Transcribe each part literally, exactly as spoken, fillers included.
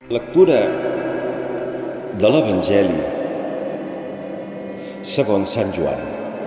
Lectura de l'Evangeli segons Sant Joan.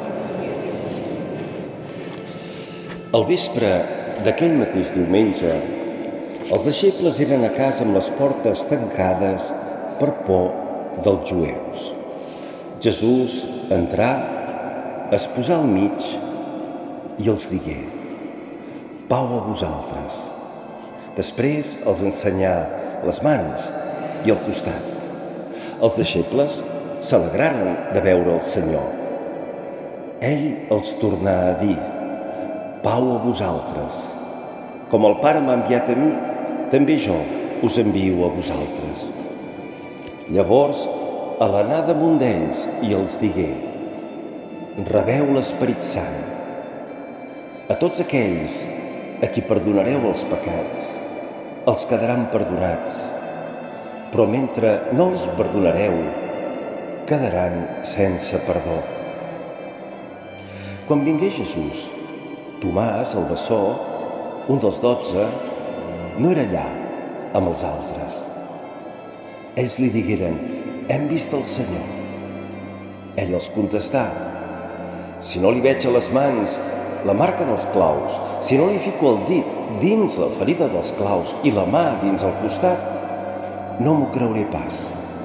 Al vespre d'aquell mateix diumenge, els deixebles eren a casa amb les portes tancades per por dels jueus. Jesús entrà, es posà al mig i els digué: «Pau a vosaltres». Després els ensenyà les mans i el costat. Els deixebles s'alegraren de veure el Senyor. Ell els tornà a dir: «Pau a vosaltres. Com el Pare m'ha enviat a mi, també jo us envio a vosaltres». Llavors, a l'anar damunt d'ells, i els digué: «Rebeu l'Esperit Sant. A tots aquells a qui perdonareu els pecats, els quedaran perdonats, però mentre no els perdonareu, quedaran sense perdó». Quan vingué Jesús, Tomàs, el bessó, un dels dotze, no era allà amb els altres. Ells li digueren: «Hem vist el Senyor». Ell els contestà: «Si no li veig a les mans la marca dels claus, si no li fico el dit dins la ferida dels claus i la mà dins el costat, no m'ho creuré pas».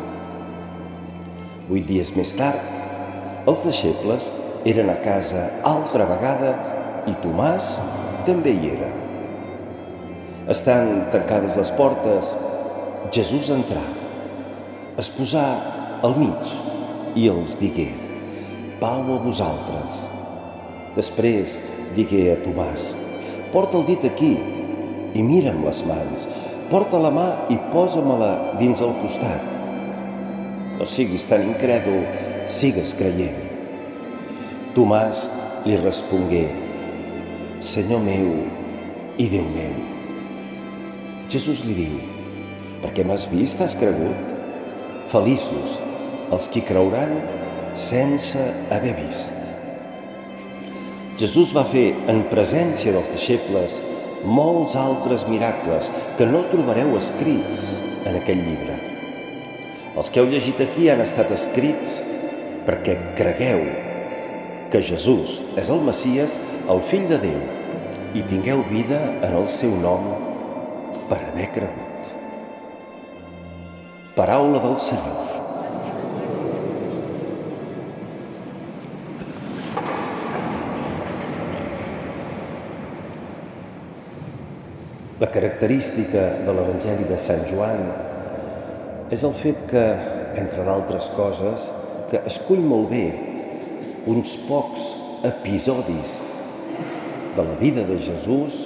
Vuit dies més tard, els deixebles eren a casa altra vegada i Tomàs també hi era. Estant tancades les portes, Jesús entrà, es posà al mig i els digué: «Pau a vosaltres». Després digué a Tomàs: «Porta el dit aquí i mira'm les mans. Porta la mà i posa-me-la dins el costat. No siguis tan incrèdul, sigues creient». Tomàs li respongué: «Senyor meu i Déu meu». Jesús li diu: «Perquè m'has vist, has cregut? Feliços els qui creuran sense haver vist». Jesús va fer en presència dels deixebles molts altres miracles que no trobareu escrits en aquest llibre. Els que heu llegit aquí han estat escrits perquè cregueu que Jesús és el Messies, el Fill de Déu, i tingueu vida en el seu nom per haver cregut. Paraula del Senyor. La característica de l'Evangeli de Sant Joan és el fet que, entre d'altres coses, que escull molt bé uns pocs episodis de la vida de Jesús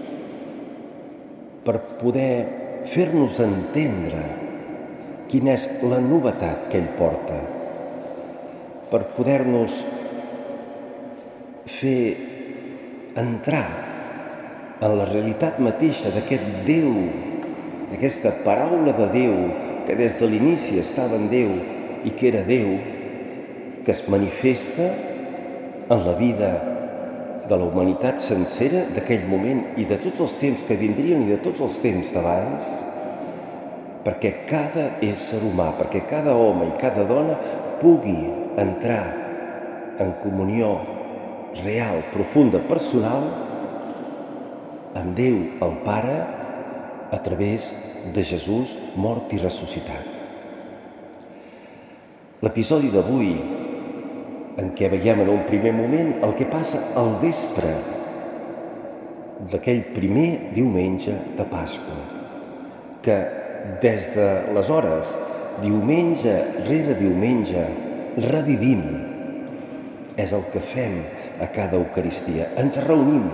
per poder fer-nos entendre quina és la novetat que ell porta, per poder-nos fer entrar en la realitat mateixa d'aquest Déu, d'aquesta paraula de Déu que des de l'inici estava en Déu i que era Déu, que es manifesta en la vida de la humanitat sencera d'aquell moment i de tots els temps que vindrien i de tots els temps d'abans, perquè cada ésser humà, perquè cada home i cada dona pugui entrar en comunió real, profunda, personal amb Déu el Pare a través de Jesús mort i ressuscitat. L'episodi d'avui, en què veiem en un primer moment el que passa al vespre d'aquell primer diumenge de Pasqua, que des d'aleshores, diumenge rere diumenge, revivim. És el que fem a cada Eucaristia. Ens reunim.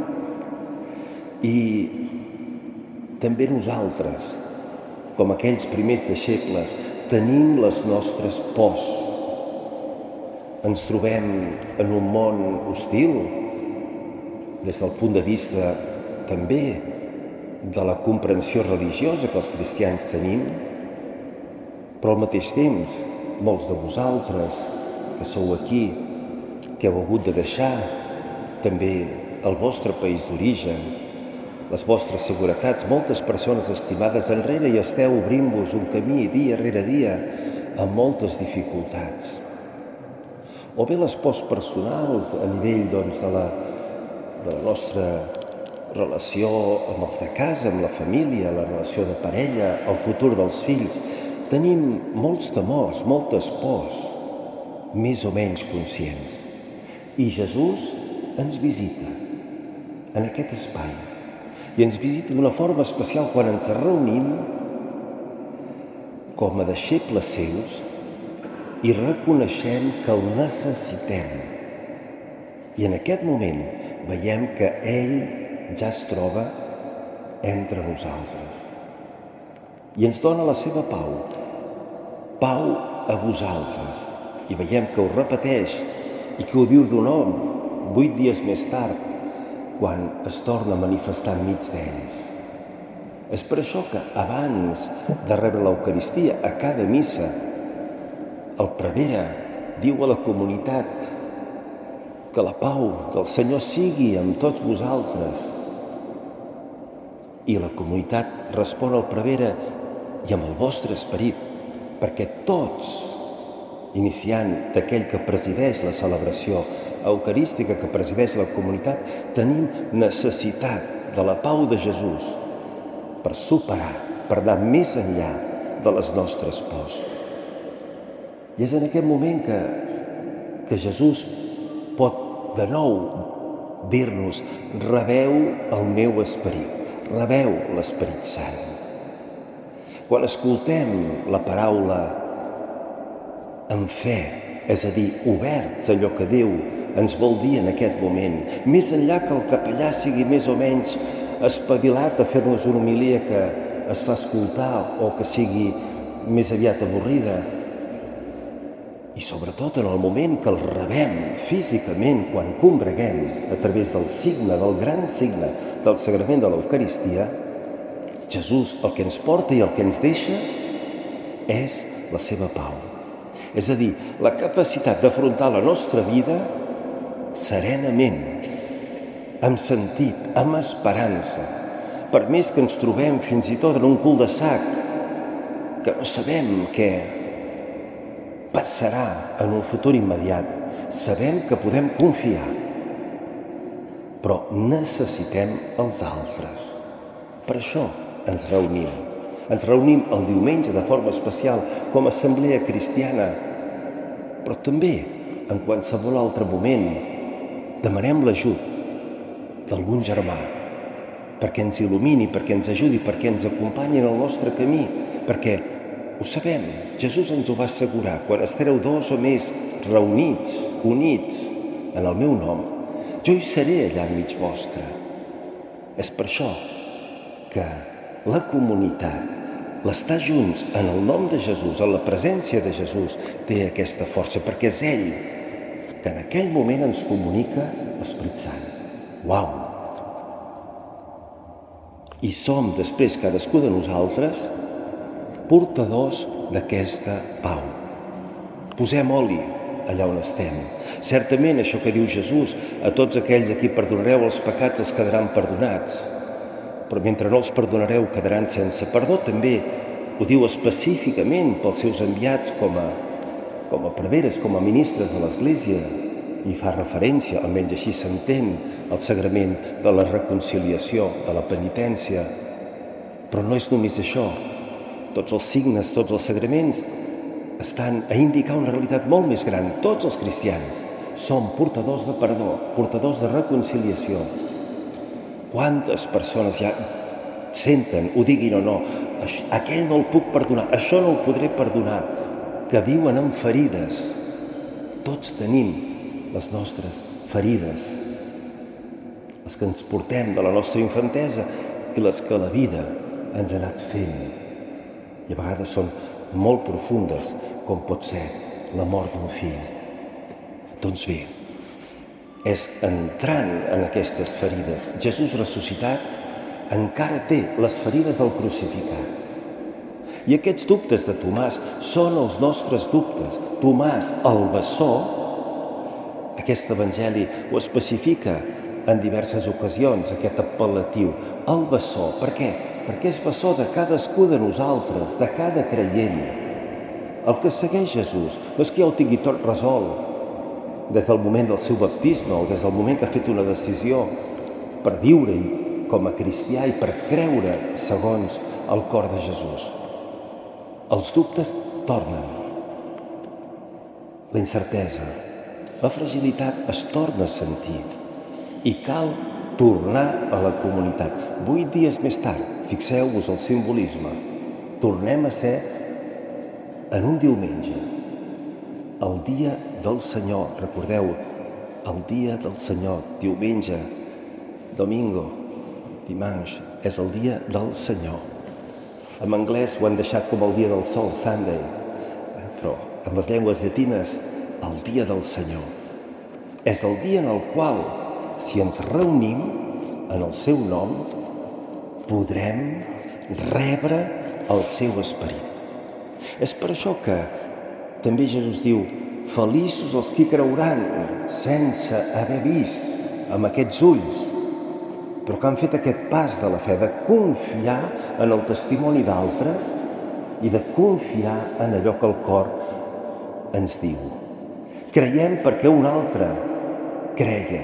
I també nosaltres, com aquells primers deixebles, tenim les nostres pors. Ens trobem en un món hostil, des del punt de vista també de la comprensió religiosa que els cristians tenim, però al mateix temps, molts de vosaltres que sou aquí, que heu hagut de deixar també el vostre país d'origen, les vostres seguretats, moltes persones estimades enrere i esteu obrint-vos un camí dia rere dia amb moltes dificultats. O bé les pors personals a nivell doncs, de, la, de la nostra relació amb els de casa, amb la família, la relació de parella, el futur dels fills. Tenim molts temors, moltes pors, més o menys conscients. I Jesús ens visita en aquest espai. I ens visita d'una forma especial quan ens reunim com a deixebles seus i reconeixem que el necessitem. I en aquest moment veiem que ell ja es troba entre nosaltres. I ens dona la seva pau. Pau a vosaltres. I veiem que ho repeteix i que ho diu d'un home vuit dies més tard, quan es torna a manifestar enmig d'ells. És per això que abans de rebre l'Eucaristia a cada missa, el prevere diu a la comunitat que la pau del Senyor sigui amb tots vosaltres. I la comunitat respon al prevere i amb el vostre esperit, perquè tots, iniciant d'aquell que presideix la celebració eucarística, que presideix la comunitat, tenim necessitat de la pau de Jesús per superar, per anar més enllà de les nostres pors. I és en aquest moment que, que Jesús pot de nou dir-nos: rebeu el meu esperit, rebeu l'Esperit Sant. Quan escoltem la paraula amb fe, és a dir, oberts a allò que Déu ens vol dir en aquest moment, més enllà que el capellà sigui més o menys espavilat a fer-nos una homilia que es fa escoltar o que sigui més aviat avorrida. I sobretot en el moment que el rebem físicament, quan combreguem a través del signe, del gran signe del sagrament de l'Eucaristia, Jesús el que ens porta i el que ens deixa és la seva pau. És a dir, la capacitat d'afrontar la nostra vida serenament, amb sentit, amb esperança, per més que ens trobem fins i tot en un cul-de-sac, que no sabem què passarà en un futur immediat, sabem que podem confiar, però necessitem els altres. Per això ens reunim. Ens reunim el diumenge de forma especial com a assemblea cristiana, però també en qualsevol altre moment demanem l'ajut d'algun germà perquè ens il·lumini, perquè ens ajudi, perquè ens acompanyi en el nostre camí, perquè ho sabem, Jesús ens ho va assegurar: quan estareu dos o més reunits, units en el meu nom, jo hi seré allà enmig vostre. És per això que la comunitat, l'estar junts en el nom de Jesús, en la presència de Jesús, té aquesta força, perquè és ell que en aquell moment ens comunica l'Esperit Sant. Uau! I som després, cadascú de nosaltres, portadors d'aquesta pau. Posem oli allà on estem. Certament, això que diu Jesús, a tots aquells a qui perdonareu els pecats els quedaran perdonats, però mentre no els perdonareu quedaran sense perdó. També ho diu específicament pels seus enviats com a, com a preveres, com a ministres de l'Església, i fa referència, almenys així s'entén, al sagrament de la reconciliació, de la penitència. Però no és només això. Tots els signes, tots els sagraments estan a indicar una realitat molt més gran. Tots els cristians som portadors de perdó, portadors de reconciliació. Quantes persones ja senten, ho diguin o no, aquell no el puc perdonar, això no ho podré perdonar, que viuen amb ferides. Tots tenim les nostres ferides, les que ens portem de la nostra infantesa i les que la vida ens ha anat fent. I a vegades són molt profundes, com pot ser la mort d'un fill. Doncs bé, és entrant en aquestes ferides. Jesús ressuscitat encara té les ferides del crucificat. I aquests dubtes de Tomàs són els nostres dubtes. Tomàs, el bessó, aquest evangeli ho especifica en diverses ocasions aquest apel·latiu, el bessó. Per què? Perquè és bessó de cadascú de nosaltres, de cada creient. El que segueix Jesús no és que ja ho tingui tot resolt des del moment del seu baptisme o des del moment que ha fet una decisió per viure com a cristià i per creure segons el cor de Jesús. Els dubtes tornen. La incertesa, la fragilitat es torna a sentir i cal tornar a la comunitat. Vuit dies més tard, fixeu-vos el simbolisme, tornem a ser en un diumenge, el dia del Senyor. Recordeu, el dia del Senyor, diumenge, domingo, dimanche, és el dia del Senyor. En anglès ho han deixat com el dia del sol, Sunday, però en les llengües llatines, el dia del Senyor. És el dia en el qual, si ens reunim en el seu nom, podrem rebre el seu esperit. És per això que també Jesús diu: feliços els qui creuran sense haver vist amb aquests ulls, però que han fet aquest pas de la fe, de confiar en el testimoni d'altres i de confiar en allò que el cor ens diu. Creiem perquè un altre creia.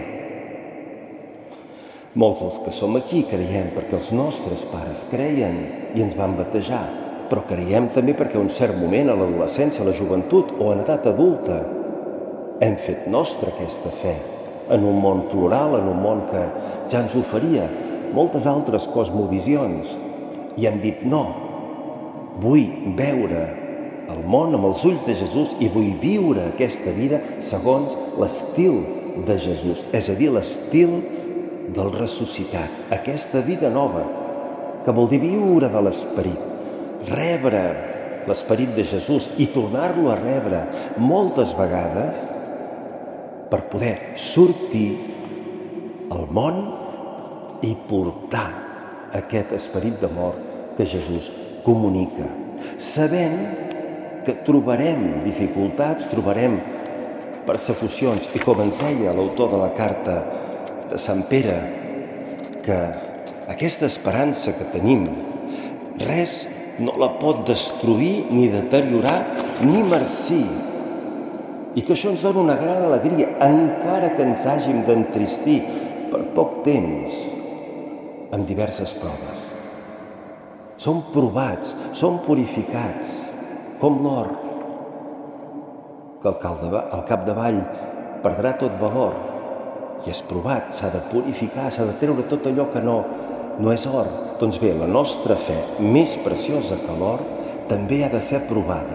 Molts dels que som aquí creiem perquè els nostres pares creien i ens van batejar, però creiem també perquè a un cert moment, a l'adolescència, a la joventut o en edat adulta, hem fet nostra aquesta fe en un món plural, en un món que ja ens oferia moltes altres cosmovisions, i hem dit no, vull veure el món amb els ulls de Jesús i vull viure aquesta vida segons l'estil de Jesús, és a dir, l'estil del ressuscitat, aquesta vida nova, que vol dir viure de l'esperit, rebre l'esperit de Jesús i tornar-lo a rebre moltes vegades per poder sortir al món i portar aquest esperit d'amor que Jesús comunica, sabent que trobarem dificultats, trobarem persecucions, i com ens deia l'autor de la carta de Sant Pere, que aquesta esperança que tenim, res no la pot destruir, ni deteriorar, ni marcir, i que això ens dona una gran alegria, encara que ens hàgim d'entristir per poc temps amb diverses proves. Som provats, som purificats, com l'or, que al capdavall perdrà tot valor i és provat, s'ha de purificar, s'ha de treure tot allò que no, no és or. Doncs bé, la nostra fe, més preciosa que l'or, també ha de ser provada,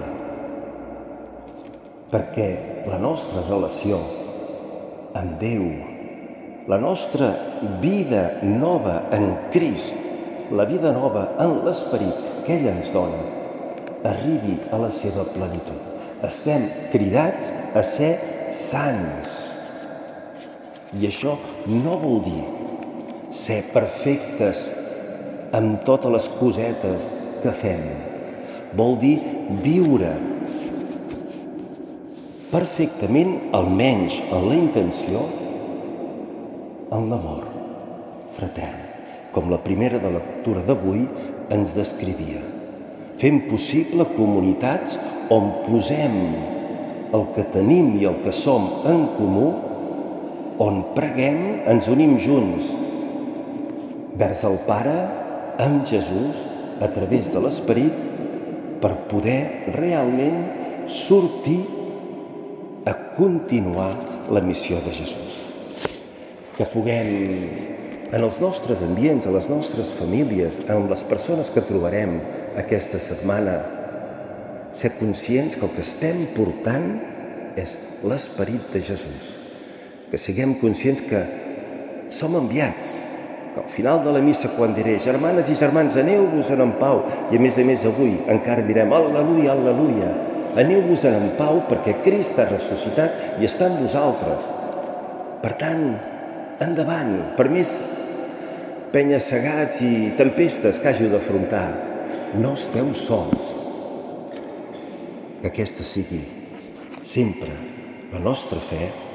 perquè la nostra relació amb Déu, la nostra vida nova en Crist, la vida nova en l'esperit que ell ens dona, arribi a la seva plenitud. Estem cridats a ser sants. I això no vol dir ser perfectes amb totes les cosetes que fem. Vol dir viure perfectament, almenys en la intenció, en l'amor fratern, com la primera de lectura d'avui ens descrivia. Fem possible comunitats on posem el que tenim i el que som en comú, on preguem, ens unim junts vers el Pare, amb Jesús, a través de l'Esperit, per poder realment sortir a continuar la missió de Jesús. Que puguem, en els nostres ambients, a les nostres famílies, amb les persones que trobarem aquesta setmana, ser conscients que el que estem portant és l'Esperit de Jesús. Que siguem conscients que som enviats, que al final de la missa, quan diré germanes i germans, aneu-vos-en en pau, i a més a més avui encara direm al·leluia, al·leluia, aneu-vos-en en pau perquè Crist ha ressuscitat i està amb vosaltres. Per tant, endavant, per més penya-segats i tempestes que hàgiu d'afrontar, no esteu sols. Que aquesta sigui sempre la nostra fe,